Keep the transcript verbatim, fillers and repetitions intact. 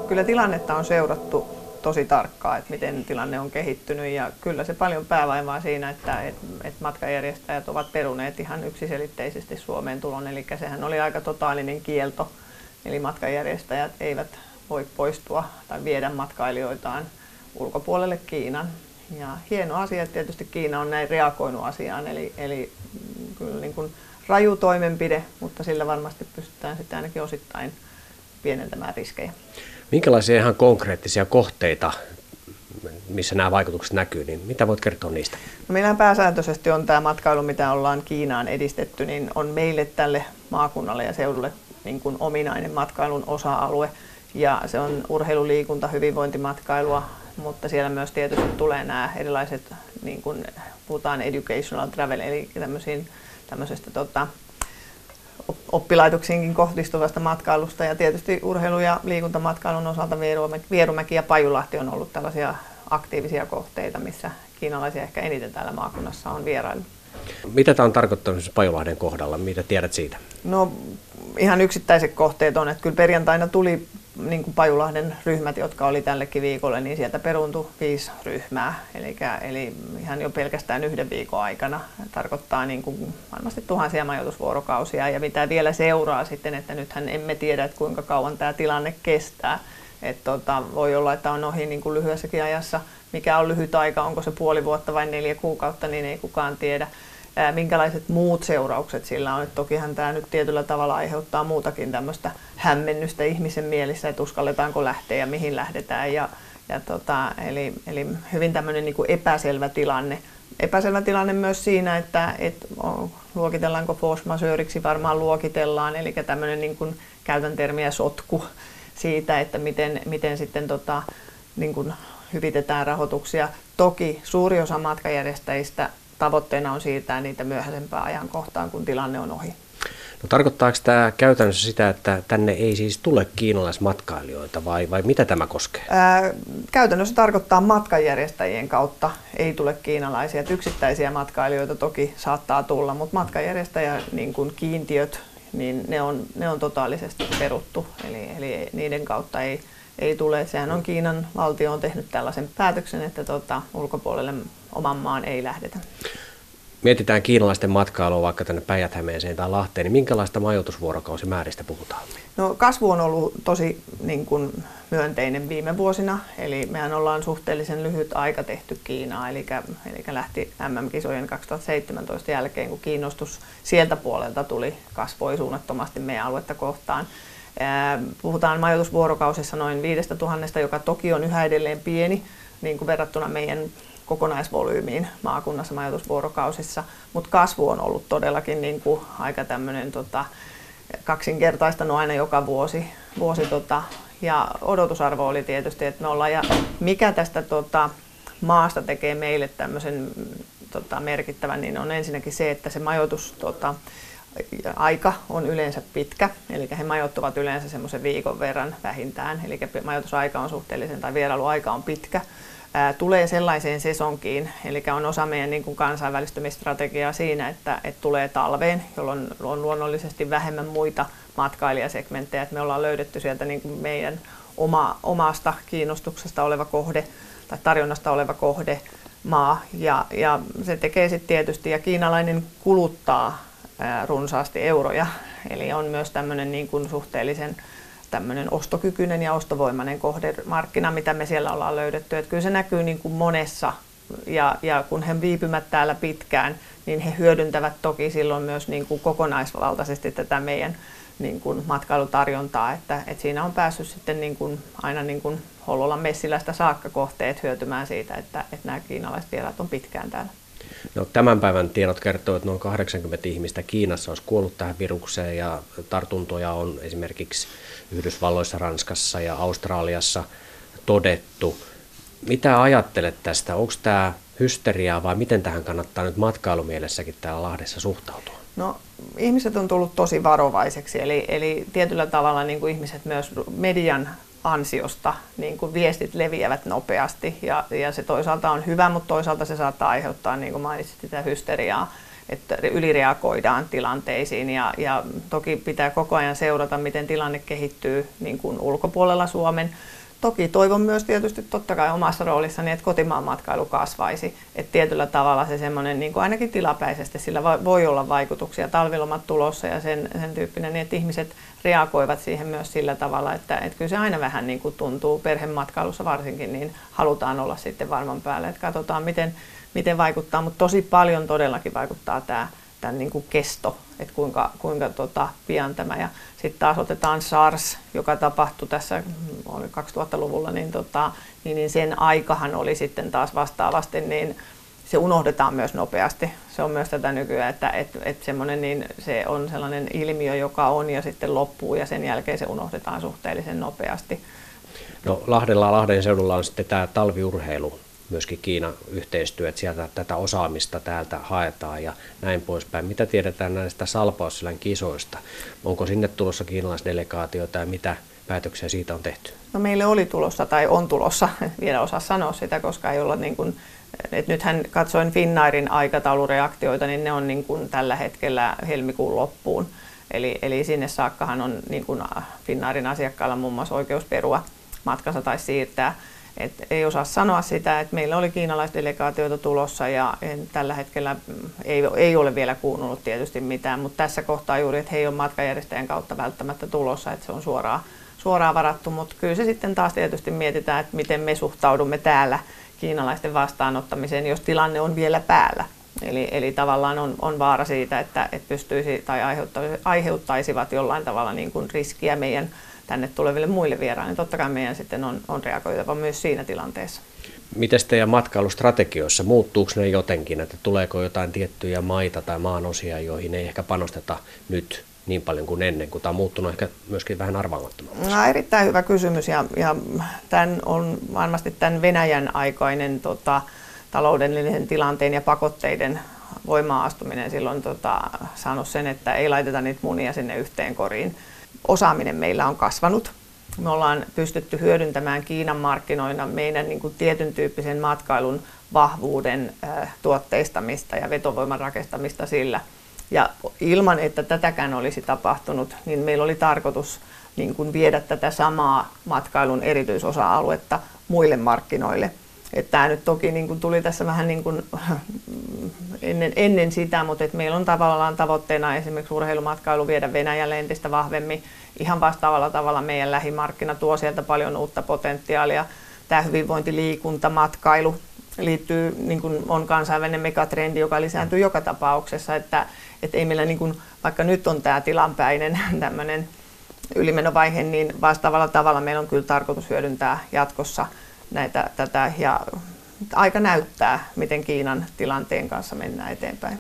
kyllä tilannetta on seurattu tosi tarkkaan, että miten tilanne on kehittynyt ja kyllä se paljon päävaivaa siinä, että, että, että matkanjärjestäjät ovat peruneet ihan yksiselitteisesti Suomeen tulon, eli sehän oli aika totaalinen kielto, eli matkanjärjestäjät eivät voi poistua tai viedä matkailijoitaan ulkopuolelle Kiinan. Ja hieno asia, että tietysti Kiina on näin reagoinut asiaan, eli, eli kyllä niin kuin raju toimenpide, mutta sillä varmasti pystytään sitten ainakin osittain pienentämään riskejä. Minkälaisia ihan konkreettisia kohteita, missä nämä vaikutukset näkyy, niin mitä voit kertoa niistä? No meillähän pääsääntöisesti on tämä matkailu, mitä ollaan Kiinaan edistetty, niin on meille tälle maakunnalle ja seudulle niin kuin ominainen matkailun osa-alue. Ja se on urheilu, liikunta, hyvinvointimatkailua, mutta siellä myös tietysti tulee nämä erilaiset, niin kuin puhutaan educational travel, eli tämmöisestä tota, oppilaitoksiinkin kohdistuvasta matkailusta. Ja tietysti urheilu- ja liikuntamatkailun osalta Vierumäki ja Pajulahti on ollut tällaisia aktiivisia kohteita, missä kiinalaisia ehkä eniten täällä maakunnassa on vierailu. Mitä tämä on tarkoittanut Pajulahden kohdalla? Mitä tiedät siitä? No ihan yksittäiset kohteet on, että kyllä perjantaina tuli niin kuin Pajulahden ryhmät, jotka oli tällekin viikolle, niin sieltä peruuntui viisi ryhmää. Eli, eli ihan jo pelkästään yhden viikon aikana tarkoittaa niin kuin varmasti tuhansia majoitusvuorokausia. Ja mitä vielä seuraa sitten, että nythän emme tiedä, että kuinka kauan tämä tilanne kestää. Että tota, voi olla, että on ohi niin kuin lyhyessäkin ajassa. Mikä on lyhyt aika, onko se puoli vuotta vai neljä kuukautta, niin ei kukaan tiedä. Minkälaiset muut seuraukset sillä on. Et tokihan tämä nyt tietyllä tavalla aiheuttaa muutakin tämmöistä hämmennystä ihmisen mielissä, että uskalletaanko lähteä ja mihin lähdetään. Ja, ja tota, eli, eli hyvin tämmöinen niin kuin epäselvä tilanne. Epäselvä tilanne myös siinä, että et, luokitellaanko force majeureiksi, varmaan luokitellaan, eli tämmöinen niin kuin, käytän termiä sotku siitä, että miten, miten sitten tota, niin kuin hyvitetään rahoituksia. Toki suuri osa matkajärjestäjistä tavoitteena on siirtää niitä myöhäisempään ajankohtaan, kun tilanne on ohi. No, tarkoittaako tämä käytännössä sitä, että tänne ei siis tule kiinalaismatkailijoita vai, vai mitä tämä koskee? Ää, käytännössä tarkoittaa matkanjärjestäjien kautta ei tule kiinalaisia. Et yksittäisiä matkailijoita toki saattaa tulla, mutta matkanjärjestäjä niin kun kiintiöt, niin ne on, ne on totaalisesti peruttu. Eli, eli niiden kautta ei, ei tule. Sehän on Kiinan valtio on tehnyt tällaisen päätöksen, että tota, ulkopuolelle oman maan ei lähdetä. Mietitään kiinalaisten matkailua vaikka tänne Päijät-Hämeeseen tai Lahteen, niin minkälaista majoitusvuorokausimääristä puhutaan? No, kasvu on ollut tosi niin kuin, myönteinen viime vuosina, eli mehän ollaan suhteellisen lyhyt aika tehty Kiinaa, eli, eli lähti äm äm-kisojen kaksituhattaseitsemäntoista jälkeen, kun kiinnostus sieltä puolelta tuli, kasvoi suunnattomasti meidän aluetta kohtaan. Puhutaan majoitusvuorokausissa noin viidestä tuhannesta, joka toki on yhä edelleen pieni niin kuin verrattuna meidän kokonaisvolyymiin maakunnassa majoitusvuorokausissa, mutta kasvu on ollut todellakin niin kuin aika tämmöinen tota, kaksinkertaistanut aina joka vuosi. vuosi tota, ja odotusarvo oli tietysti, että me ollaan, ja mikä tästä tota, maasta tekee meille tämmöisen tota, merkittävän, niin on ensinnäkin se, että se majoitus tota, aika on yleensä pitkä, eli he majoittuvat yleensä semmoisen viikon verran vähintään, eli majoitusaika on suhteellisen tai vierailuaika on pitkä. Ää, tulee sellaiseen sesonkiin, eli on osa meidän niin kuin kansainvälistymistrategiaa siinä, että, että tulee talveen, jolloin on luonnollisesti vähemmän muita matkailijasegmenttejä, että me ollaan löydetty sieltä niin kuin meidän oma, omasta kiinnostuksesta oleva kohde tai tarjonnasta oleva kohde maa, ja, ja se tekee sitten tietysti, ja kiinalainen kuluttaa ää, runsaasti euroja, eli on myös tämmöinen niin kuin suhteellisen tämmöinen ostokykyinen ja ostovoimainen kohdemarkkina, mitä me siellä ollaan löydetty. Että kyllä se näkyy niin kuin monessa, ja, ja kun he viipymät täällä pitkään, niin he hyödyntävät toki silloin myös niin kuin kokonaisvaltaisesti tätä meidän niin kuin matkailutarjontaa, että, että siinä on päässyt sitten niin kuin aina niin kuin Hollolan Messilästä saakka kohteet hyötymään siitä, että, että nämä kiinalaiset vieraat on pitkään täällä. No, tämän päivän tiedot kertoo, että noin kahdeksankymmentä ihmistä Kiinassa olisi kuollut tähän virukseen, ja tartuntoja on esimerkiksi Yhdysvalloissa, Ranskassa ja Australiassa todettu. Mitä ajattelet tästä? Onko tämä hysteriaa vai miten tähän kannattaa nyt matkailumielessäkin täällä Lahdessa suhtautua? No, ihmiset on tullut tosi varovaiseksi, eli, eli tietyllä tavalla niin kuin ihmiset myös median ansiosta niin kuin viestit leviävät nopeasti, ja, ja se toisaalta on hyvä, mutta toisaalta se saattaa aiheuttaa, niin kuin mainitsit, sitä hysteriaa. että ylireagoidaan tilanteisiin ja, ja toki pitää koko ajan seurata, miten tilanne kehittyy niin kuin ulkopuolella Suomen. Toki toivon myös tietysti totta kai omassa roolissani, että kotimaan matkailu kasvaisi. Että tietyllä tavalla se semmoinen, niin kuin ainakin tilapäisesti, sillä voi olla vaikutuksia, talvilomat tulossa ja sen, sen tyyppinen, niin että ihmiset reagoivat siihen myös sillä tavalla, että, että kyllä se aina vähän niin kuin tuntuu, perhematkailussa varsinkin, niin halutaan olla sitten varman päälle, että katsotaan miten, miten vaikuttaa, mutta tosi paljon todellakin vaikuttaa tämä tämän niin kuin kesto, että kuinka, kuinka tota, pian tämä. Ja sitten taas otetaan SARS, joka tapahtui tässä oli kaksituhattaluvulla, niin, tota, niin, niin sen aikahan oli sitten taas vastaavasti, niin se unohdetaan myös nopeasti. Se on myös tätä nykyään, että et, et semmoinen, niin se on sellainen ilmiö, joka on ja sitten loppuu ja sen jälkeen se unohdetaan suhteellisen nopeasti. No Lahdella, Lahden seudulla on sitten tämä talviurheilu, myöskin Kiinan yhteistyö, että sieltä tätä osaamista täältä haetaan ja näin poispäin. Mitä tiedetään näistä Salpausselän kisoista? Onko sinne tulossa kiinalaisdelegaatioita ja mitä päätöksiä siitä on tehty? No meille oli tulossa tai on tulossa, vielä osaa sanoa sitä, koska ei olla niin kuin, että nythän katsoin Finnairin aikataulureaktioita, niin ne on niin kuin tällä hetkellä helmikuun loppuun. Eli, eli sinne saakkahan on niin kuin Finnairin asiakkailla muun muassa oikeus perua matkansa tai siirtää. Et ei osaa sanoa sitä, että meillä oli kiinalaisdelegaatioita tulossa ja en, tällä hetkellä ei, ei ole vielä kuulunut tietysti mitään, mutta tässä kohtaa juuri, että he ei ole matkajärjestäjän kautta välttämättä tulossa, että se on suoraan, suoraan varattu, mutta kyllä se sitten taas tietysti mietitään, että miten me suhtaudumme täällä kiinalaisten vastaanottamiseen, jos tilanne on vielä päällä. Eli, eli tavallaan on, on vaara siitä, että, että pystyisi tai aiheuttaisivat jollain tavalla niin kuin riskiä meidän tänne tuleville muille vieraille, niin totta kai meidän sitten on, on reagoitava myös siinä tilanteessa. Miten teidän matkailustrategioissa, muuttuuko ne jotenkin, että tuleeko jotain tiettyjä maita tai maanosia, joihin ei ehkä panosteta nyt niin paljon kuin ennen, kun tämä on muuttunut ehkä myöskin vähän arvaamattomammaksi? No, erittäin hyvä kysymys ja, ja tämän on varmasti tämän Venäjän aikainen tota, taloudellisen tilanteen ja pakotteiden voimaan-astuminen silloin tota, saanut sen, että ei laiteta niitä munia sinne yhteen koriin. Osaaminen meillä on kasvanut. Me ollaan pystytty hyödyntämään Kiinan markkinoina meidän niin kuin tietyn tyyppisen matkailun vahvuuden äh, tuotteistamista ja vetovoiman rakentamista sillä. Ja ilman, että tätäkään olisi tapahtunut, niin meillä oli tarkoitus niin kuin viedä tätä samaa matkailun erityisosa-aluetta muille markkinoille. Että tämä nyt toki niin kuin tuli tässä vähän niin kuin ennen, ennen sitä, mutta että meillä on tavallaan tavoitteena esimerkiksi urheilumatkailu viedä Venäjälle entistä vahvemmin. Ihan vastaavalla tavalla meidän lähimarkkina tuo sieltä paljon uutta potentiaalia. Tämä hyvinvointiliikunta, matkailu liittyy, niin kuin on kansainvälinen megatrendi, joka lisääntyy joka tapauksessa. Että, että ei meillä, niin kuin, vaikka nyt on tämä tilanpäinen tämmöinen ylimenovaihe, niin vastaavalla tavalla meillä on kyllä tarkoitus hyödyntää jatkossa näitä, tätä ja aika näyttää, miten Kiinan tilanteen kanssa mennään eteenpäin.